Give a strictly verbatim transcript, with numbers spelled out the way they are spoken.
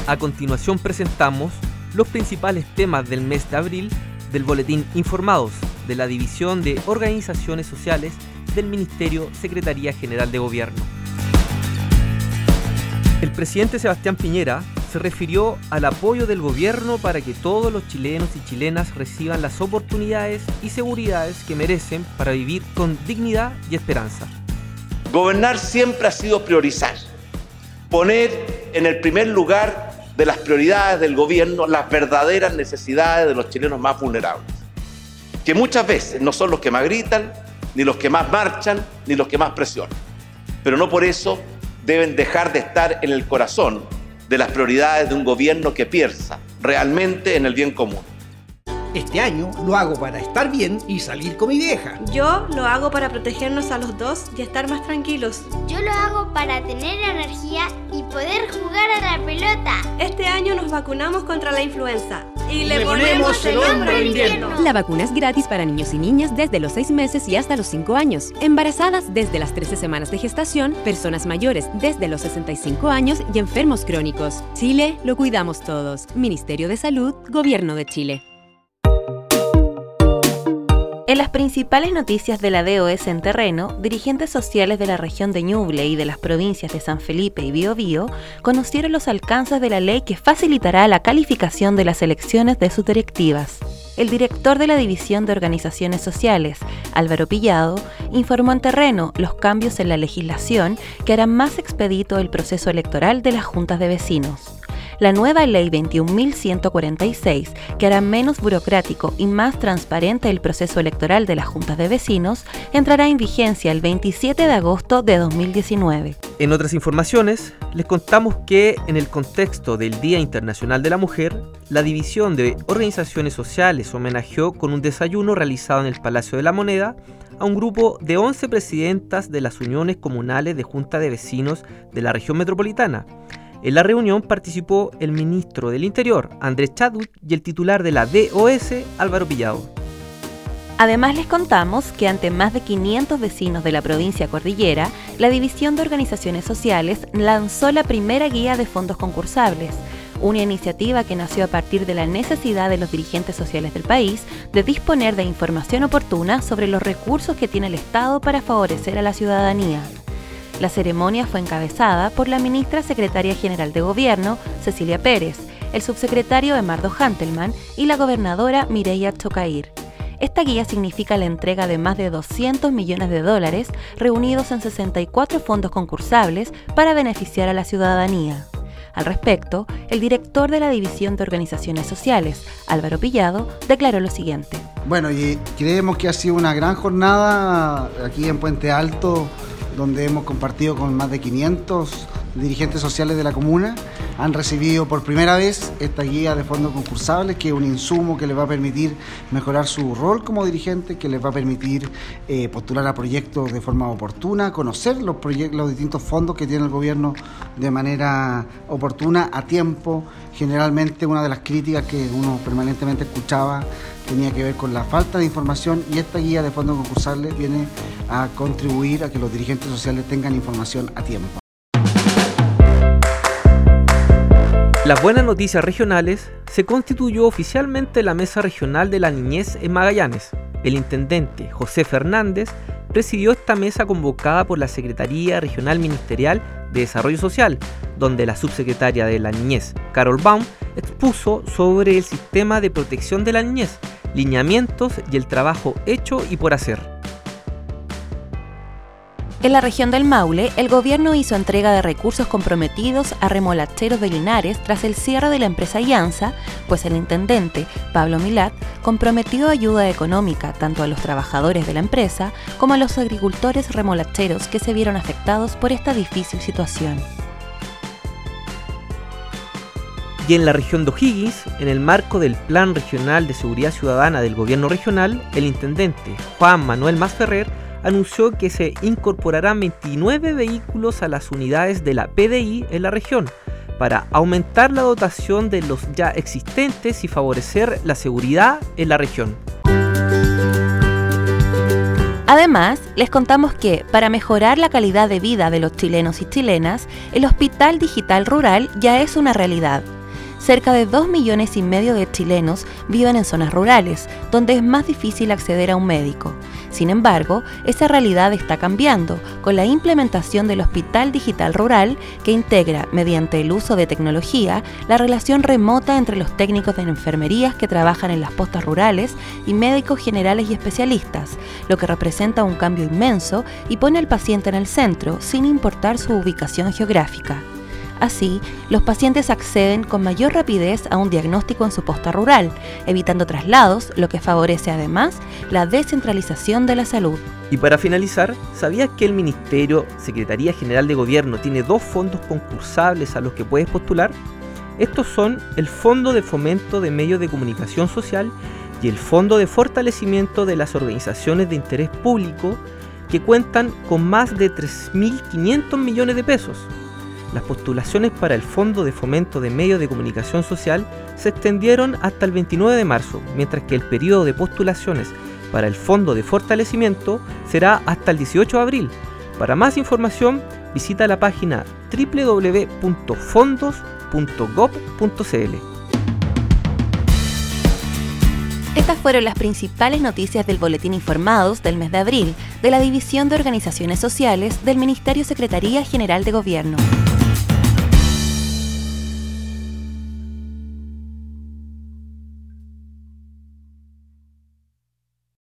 A continuación presentamos los principales temas del mes de abril del Boletín Informados de la División de Organizaciones Sociales del Ministerio Secretaría General de Gobierno. El presidente Sebastián Piñera se refirió al apoyo del gobierno para que todos los chilenos y chilenas reciban las oportunidades y seguridades que merecen para vivir con dignidad y esperanza. Gobernar siempre ha sido priorizar, poner en el primer lugar de las prioridades del gobierno las verdaderas necesidades de los chilenos más vulnerables, que muchas veces no son los que más gritan, ni los que más marchan, ni los que más presionan, pero no por eso deben dejar de estar en el corazón de las prioridades de un gobierno que piensa realmente en el bien común. Este año lo hago para estar bien y salir con mi vieja. Yo lo hago para protegernos a los dos y estar más tranquilos. Yo lo hago para tener energía y poder jugar a la pelota. Este año nos vacunamos contra la influenza y le, le ponemos, ponemos el hombro al invierno. La vacuna es gratis para niños y niñas desde los seis meses y hasta los cinco años. Embarazadas desde las trece semanas de gestación, personas mayores desde los sesenta y cinco años y enfermos crónicos. Chile, lo cuidamos todos. Ministerio de Salud, Gobierno de Chile. En las principales noticias de la D O S en terreno, dirigentes sociales de la región de Ñuble y de las provincias de San Felipe y Biobío conocieron los alcances de la ley que facilitará la calificación de las elecciones de sus directivas. El director de la División de Organizaciones Sociales, Álvaro Pillado, informó en terreno los cambios en la legislación que harán más expedito el proceso electoral de las juntas de vecinos. La nueva Ley veintiún mil ciento cuarenta y seis, que hará menos burocrático y más transparente el proceso electoral de las juntas de vecinos, entrará en vigencia el veintisiete de agosto de dos mil diecinueve. En otras informaciones, les contamos que en el contexto del Día Internacional de la Mujer, la División de Organizaciones Sociales homenajeó con un desayuno realizado en el Palacio de la Moneda a un grupo de once presidentas de las uniones comunales de junta de vecinos de la región metropolitana. En la reunión participó el ministro del Interior, Andrés Chadwick, y el titular de la D O S, Álvaro Pillado. Además les contamos que ante más de quinientos vecinos de la provincia cordillera, la División de Organizaciones Sociales lanzó la primera guía de fondos concursables, una iniciativa que nació a partir de la necesidad de los dirigentes sociales del país de disponer de información oportuna sobre los recursos que tiene el Estado para favorecer a la ciudadanía. La ceremonia fue encabezada por la ministra secretaria general de Gobierno, Cecilia Pérez, el subsecretario Emardo Hantelman y la gobernadora Mireya Tocair. Esta guía significa la entrega de más de doscientos millones de dólares reunidos en sesenta y cuatro fondos concursables para beneficiar a la ciudadanía. Al respecto, el director de la División de Organizaciones Sociales, Álvaro Pillado, declaró lo siguiente. Bueno, y creemos que ha sido una gran jornada aquí en Puente Alto, donde hemos compartido con más de quinientos dirigentes sociales de la comuna. Han recibido por primera vez esta guía de fondos concursables, que es un insumo que les va a permitir mejorar su rol como dirigente, que les va a permitir eh, postular a proyectos de forma oportuna, conocer los, proyectos, los distintos fondos que tiene el gobierno de manera oportuna, a tiempo. Generalmente una de las críticas que uno permanentemente escuchaba tenía que ver con la falta de información, y esta guía de fondos concursables viene a contribuir a que los dirigentes sociales tengan información a tiempo. Las buenas noticias regionales: se constituyó oficialmente la Mesa Regional de la Niñez en Magallanes. El intendente José Fernández presidió esta mesa convocada por la Secretaría Regional Ministerial de Desarrollo Social, donde la subsecretaria de la Niñez, Carol Baum, expuso sobre el sistema de protección de la niñez, lineamientos y el trabajo hecho y por hacer. En la región del Maule, el gobierno hizo entrega de recursos comprometidos a remolacheros de Linares tras el cierre de la empresa Ianza, pues el intendente, Pablo Milat, comprometió ayuda económica tanto a los trabajadores de la empresa como a los agricultores remolacheros que se vieron afectados por esta difícil situación. Y en la región de O'Higgins, en el marco del Plan Regional de Seguridad Ciudadana del Gobierno Regional, el intendente Juan Manuel Masferrer anunció que se incorporarán veintinueve vehículos a las unidades de la P D I en la región para aumentar la dotación de los ya existentes y favorecer la seguridad en la región. Además, les contamos que, para mejorar la calidad de vida de los chilenos y chilenas, el Hospital Digital Rural ya es una realidad. Cerca de dos millones y medio de chilenos viven en zonas rurales, donde es más difícil acceder a un médico. Sin embargo, esa realidad está cambiando con la implementación del Hospital Digital Rural, que integra, mediante el uso de tecnología, la relación remota entre los técnicos de enfermerías que trabajan en las postas rurales y médicos generales y especialistas, lo que representa un cambio inmenso y pone al paciente en el centro, sin importar su ubicación geográfica. Así, los pacientes acceden con mayor rapidez a un diagnóstico en su posta rural, evitando traslados, lo que favorece además la descentralización de la salud. Y para finalizar, ¿sabías que el Ministerio, Secretaría General de Gobierno, tiene dos fondos concursables a los que puedes postular? Estos son el Fondo de Fomento de Medios de Comunicación Social y el Fondo de Fortalecimiento de las Organizaciones de Interés Público, que cuentan con más de tres mil quinientos millones de pesos. Las postulaciones para el Fondo de Fomento de Medios de Comunicación Social se extendieron hasta el veintinueve de marzo, mientras que el periodo de postulaciones para el Fondo de Fortalecimiento será hasta el dieciocho de abril. Para más información, visita la página doble u doble u doble u punto fondos punto gob punto c l. Estas fueron las principales noticias del Boletín Informados del mes de abril de la División de Organizaciones Sociales del Ministerio Secretaría General de Gobierno.